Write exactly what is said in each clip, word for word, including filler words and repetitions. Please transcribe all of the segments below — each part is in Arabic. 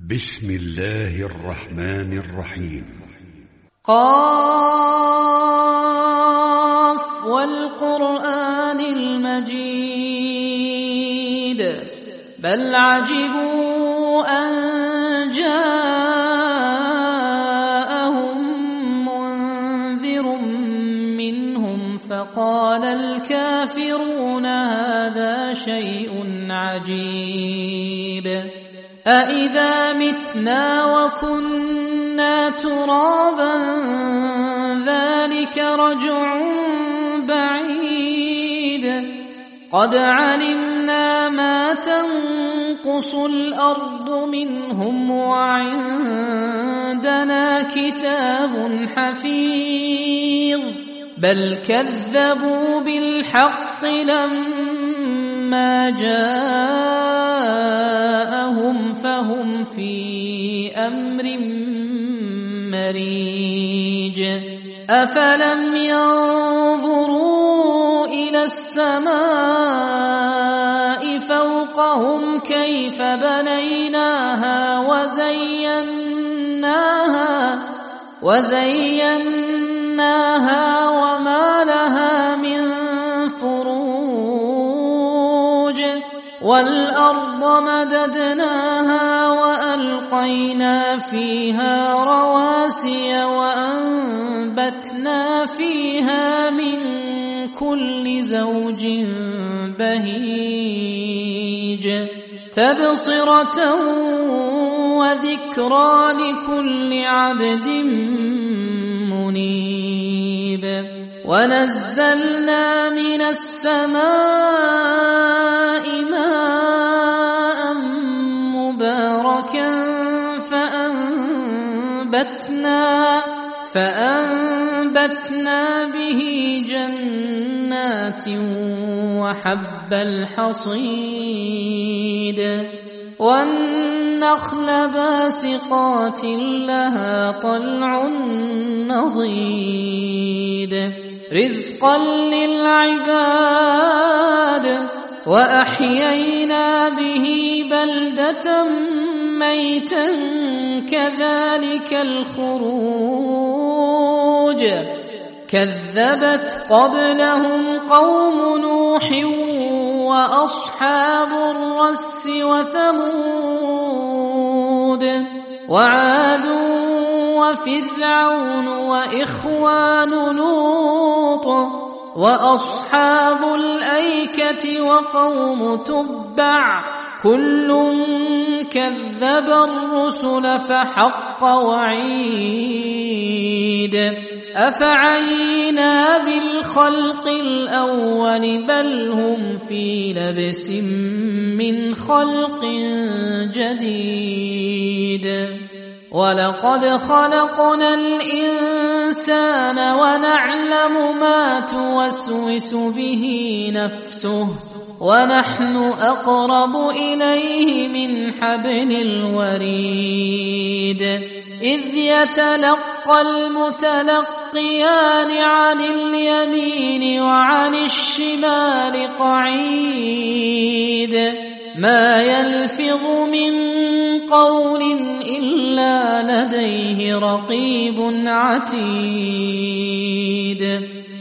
بسم الله الرحمن الرحيم. قاف والقرآن المجيد بل عجبوا أن جاءهم منذر منهم فقال الكافرون هذا شيء عجيب أإذا متنا وكنا ترابا ذلك رجع بعيد قد علمنا ما تنقص الأرض منهم وعندنا كتاب حفيظ بل كذبوا بالحق لما جاءهم فهم في أمر مريج أفلم ينظروا إلى السماء فوقهم كيف بنيناها وزيناها وزيناها وما لها من فروج والأرض مددناها وألقينا فيها رواسي وأنبتنا فيها من كل زوج بهيج تبصرة وذكرى لكل عبد منيب ونزلنا من السماء ماء مباركا فأنبتنا فأنبتنا به جنات وحب الحصيد والنخل باسقات لها طلع نضيد رزقا للعباد وأحيينا به بلدة ميتا كذلك الخروج كذبت قبلهم قوم نوح وأصحاب الرس وثمود وعاد وفرعون وإخوان لوط وأصحاب الأيكة وقوم تبع كل كذب الرسل فحق وعيد أفعينا بالخلق الأول بل هم في لبس من خلق جديد ولقد خلقنا الإنسان ونعلم ما توسوس به نفسه ونحن أقرب إليه من حبل الوريد إذ يتلقى المتلقيان عن اليمين وعن الشمال قعيد ما يلفظ من قول إلا لديه رقيب عتيد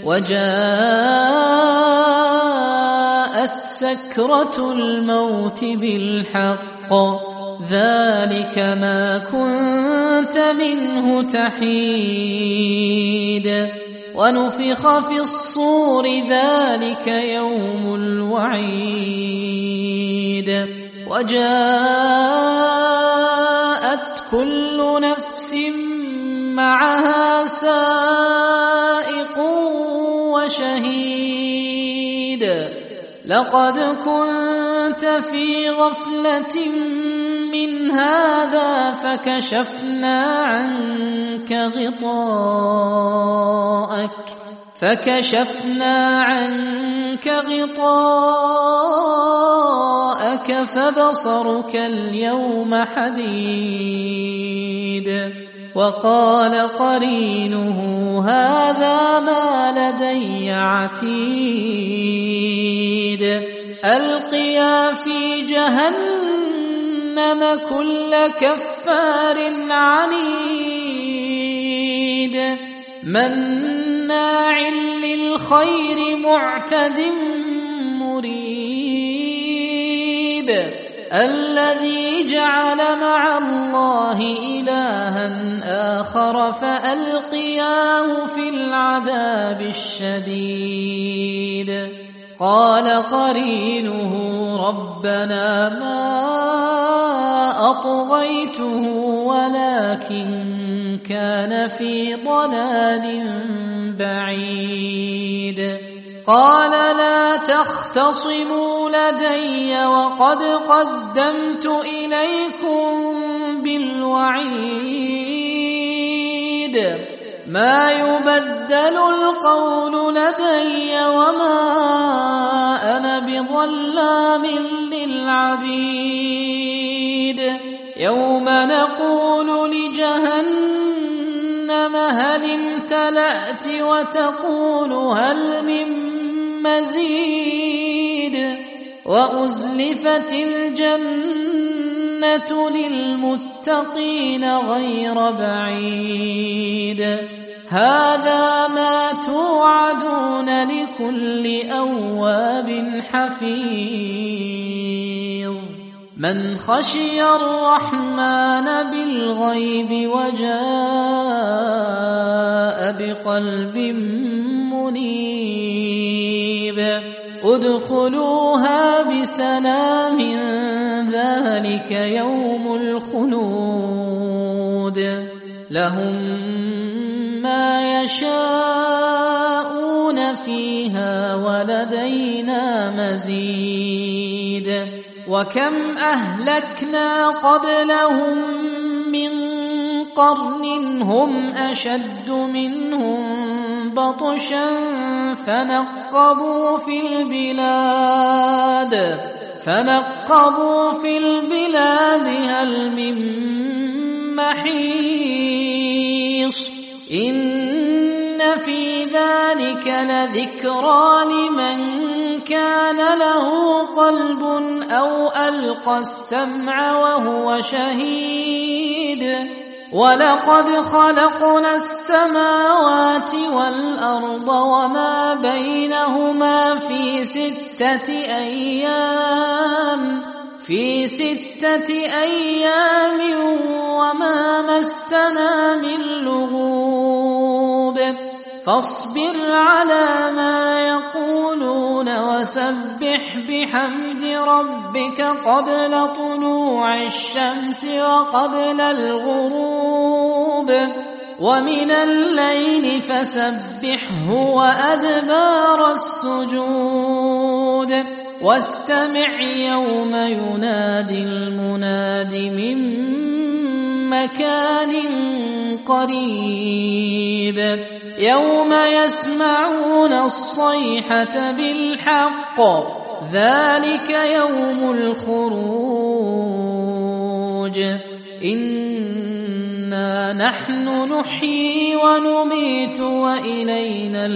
وجاءت سكرة الموت بالحق ذلك ما كنت منه تحيد ونفخ في الصور ذلك يوم الوعيد وجاءت كل نفس معها سائق وشهيد لقد كنت في غفلة من هذا فكشفنا عنك غطاءك فكشفنا عنك غطاءك فبصرك اليوم حديد وقال قرينه هذا ما لدي عتيد ألقيا في جهنم كل كفار عنيد مناع للخير معتد مريب الذي جعل مع الله إلها آخر فألقياه في العذاب الشديد قال قرينه ربنا ما أطغيته ولكن كان في ضلال بعيد قال لا تختصموا لدي وقد قدمت إليكم بالوعيد ما يبدل القول لدي وما أنا بظلام للعبيد يوم نقول لجهنم هل امتلأت وتقول هل من مزيد وأزلفت الجنة للمتقين غير بعيد هذا ما توعدون لكل أواب حفيظ من خشي الرحمن بالغيب وجاء بقلب منيب ادخلوها بسلام ذلك يوم الخلود لهم ما يشاءون فيها ولدينا مزيد وكم أهلكنا قبلهم من قرن هم أشد منهم بطشا فنقبوا في البلاد فنقبوا في البلاد هل من محيص إن في ذلك لذكرى لمن كان له قلب أو ألقى السمع وهو شهيد ولقد خلقنا السماوات والأرض وما بينهما في ستة أيام في ستة أيام وما مسنا من لغوب فاصبر على ما يقولون وسبح بحمد ربك قبل طلوع الشمس وقبل الغروب ومن الليل فسبحه وأدبار السجود واستمع يوم ينادي المناد من مكان قريب يوم يسمعون الصيحة بالحق ذلك يوم الخروج إنا نحن نحيي ونميت وإلينا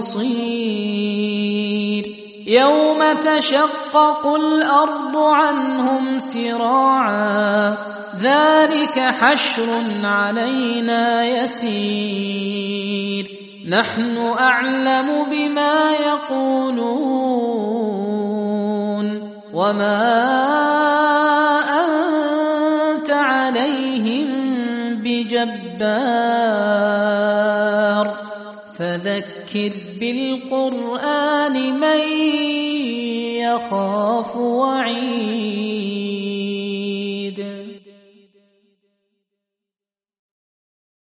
المصير يوم تشقق الأرض عنهم سراعا ذلك حشر علينا يسير نحن أعلم بما يقولون وما أنت عليهم بجبار فذكر بالقرآن من يخاف وعيد